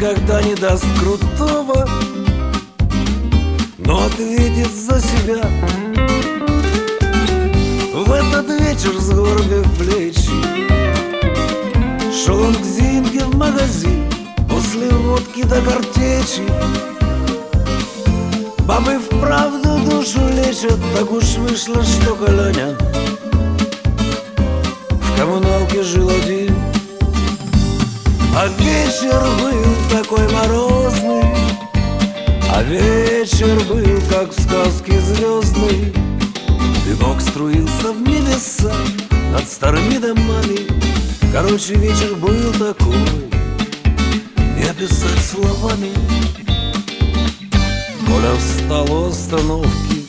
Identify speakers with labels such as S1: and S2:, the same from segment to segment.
S1: никогда не даст крутого, но ответит за себя. В этот вечер, сгорбив плечи, шел он к Зинке в магазин после водки до картечи. Бабы вправду душу лечат, так уж вышло, что Коляня в коммуналке жил один. А вечер был такой морозный, а вечер был, как в сказке звездной. Дымок струился в небеса над старыми домами. Короче, вечер был такой, не описать словами. Коля встал у остановки,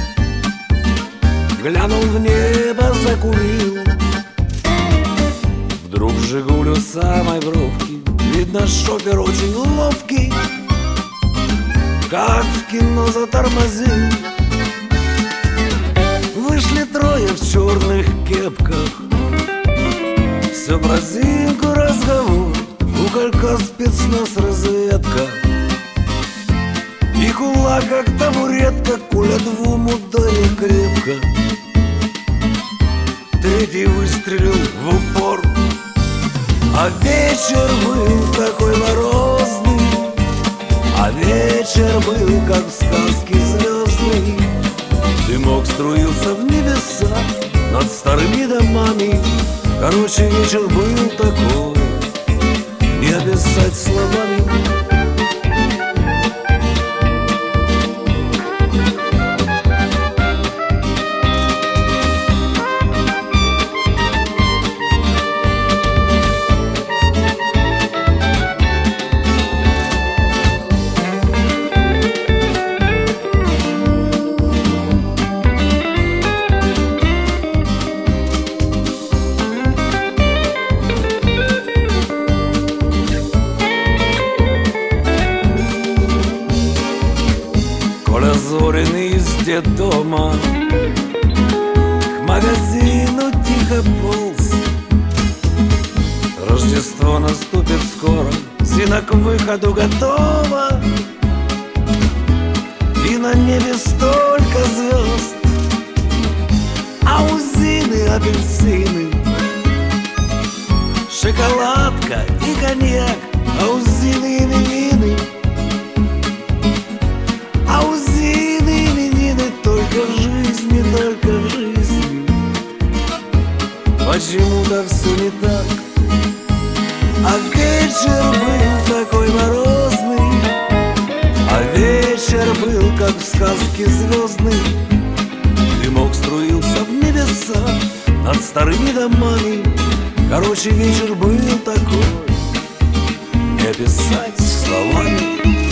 S1: глянул в небо, закурил. Вдруг «Жигуль» у самой бровки, видно, шофер очень ловкий, как в кино затормозил. Вышли трое в черных кепках, все про Зинку разговор. У Колька спецназ разведка, и кулак как табуретка. Коля двум ударил крепко, третий выстрелил в упор. А вечер был такой морозный, а вечер был, как в сказке звездной. Дымок струился в небеса над старыми домами. Короче, вечер был такой, не описать словами. Коля Зорин из детдома к магазину тихо полз. Рождество наступит скоро, Зина к выходу готова, и на небе столько звезд. А у Зины апельсины, шоколадка и коньяк. А у Зины именины, а у Зины именины. Только в жизни, только в жизни почему-то все не так. А вечер был такой морозный, а вечер был, как в сказке звездной. Дымок струился в небеса над старыми домами. Короче, вечер был такой, не описать словами.